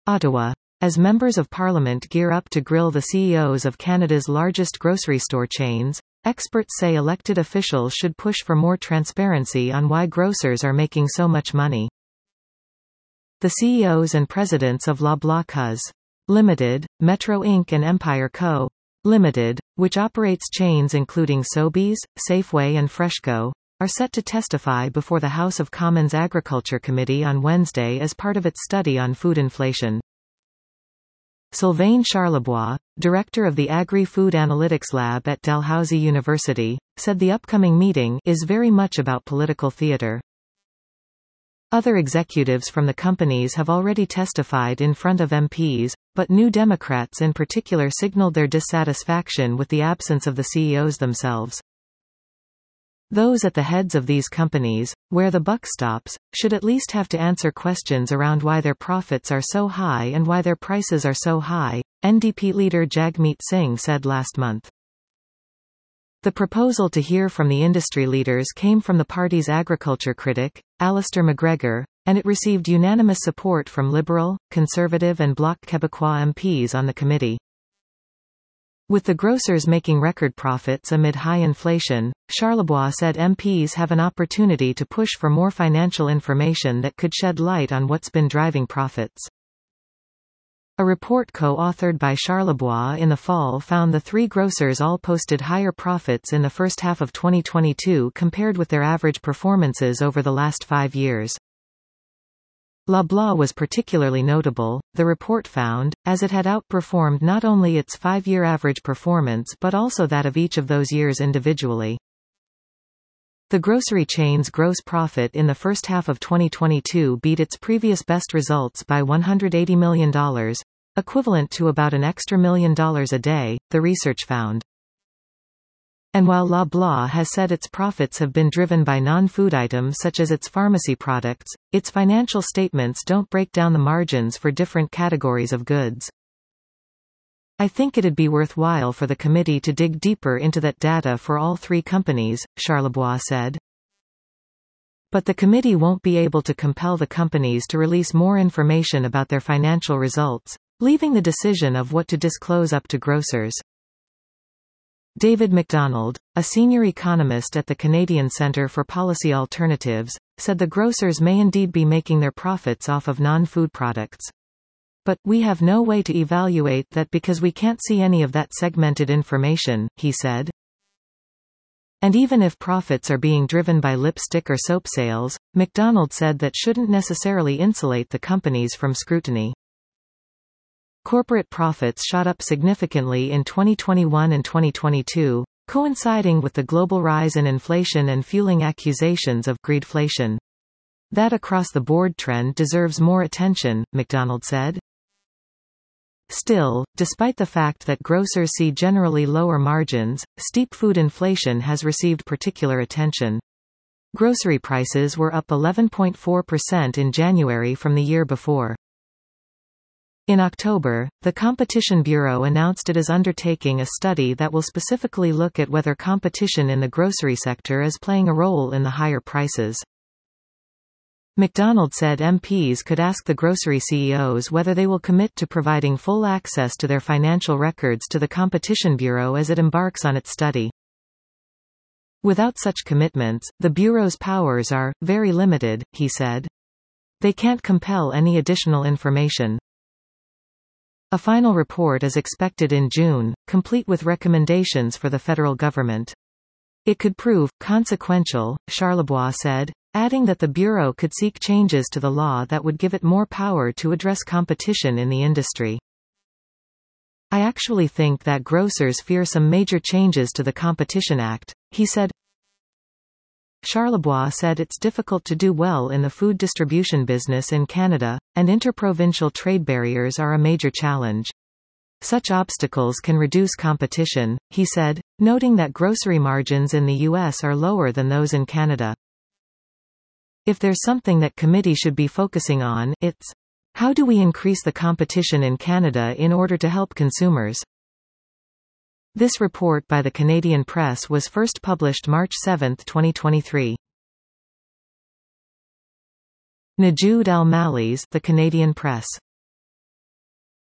Ottawa. As members of Parliament gear up to grill the CEOs of Canada's largest grocery store chains, experts say elected officials should push for more transparency on why grocers are making so much money. The CEOs and presidents of Loblaw Co. Limited, Metro Inc. and Empire Co. Limited, which operates chains including Sobeys, Safeway and Freshco, are set to testify before the House of Commons Agriculture Committee on Wednesday as part of its study on food inflation. Sylvain Charlebois, director of the Agri-Food Analytics Lab at Dalhousie University, said the upcoming meeting is very much about political theatre. Other executives from the companies have already testified in front of MPs, but New Democrats in particular signaled their dissatisfaction with the absence of the CEOs themselves. Those at the heads of these companies, where the buck stops, should at least have to answer questions around why their profits are so high and why their prices are so high, NDP leader Jagmeet Singh said last month. The proposal to hear from the industry leaders came from the party's agriculture critic, Alistair McGregor, and it received unanimous support from Liberal, Conservative and Bloc Québécois MPs on the committee. With the grocers making record profits amid high inflation, Charlebois said MPs have an opportunity to push for more financial information that could shed light on what's been driving profits. A report co-authored by Charlebois in the fall found the three grocers all posted higher profits in the first half of 2022 compared with their average performances over the last 5 years. Loblaw was particularly notable, the report found, as it had outperformed not only its 5-year average performance but also that of each of those years individually. The grocery chain's gross profit in the first half of 2022 beat its previous best results by $180 million, equivalent to about an extra $1 million a day, the research found. And while Loblaw has said its profits have been driven by non-food items such as its pharmacy products, its financial statements don't break down the margins for different categories of goods. I think it'd be worthwhile for the committee to dig deeper into that data for all three companies, Charlebois said. But the committee won't be able to compel the companies to release more information about their financial results, leaving the decision of what to disclose up to grocers. David MacDonald, a senior economist at the Canadian Centre for Policy Alternatives, said the grocers may indeed be making their profits off of non-food products. But, we have no way to evaluate that because we can't see any of that segmented information, he said. And even if profits are being driven by lipstick or soap sales, MacDonald said that shouldn't necessarily insulate the companies from scrutiny. Corporate profits shot up significantly in 2021 and 2022, coinciding with the global rise in inflation and fueling accusations of greedflation. That across-the-board trend deserves more attention, MacDonald said. Still, despite the fact that grocers see generally lower margins, steep food inflation has received particular attention. Grocery prices were up 11.4% in January from the year before. In October, the Competition Bureau announced it is undertaking a study that will specifically look at whether competition in the grocery sector is playing a role in the higher prices. MacDonald said MPs could ask the grocery CEOs whether they will commit to providing full access to their financial records to the Competition Bureau as it embarks on its study. Without such commitments, the Bureau's powers are very limited, he said. They can't compel any additional information. A final report is expected in June, complete with recommendations for the federal government. It could prove consequential, Charlebois said, adding that the Bureau could seek changes to the law that would give it more power to address competition in the industry. I actually think that grocers fear some major changes to the Competition Act, he said. Charlebois said it's difficult to do well in the food distribution business in Canada, and interprovincial trade barriers are a major challenge. Such obstacles can reduce competition, he said, noting that grocery margins in the U.S. are lower than those in Canada. If there's something that committee should be focusing on, it's how do we increase the competition in Canada in order to help consumers? This report by the Canadian Press was first published March 7, 2023. Najoud Al-Malli's The Canadian Press.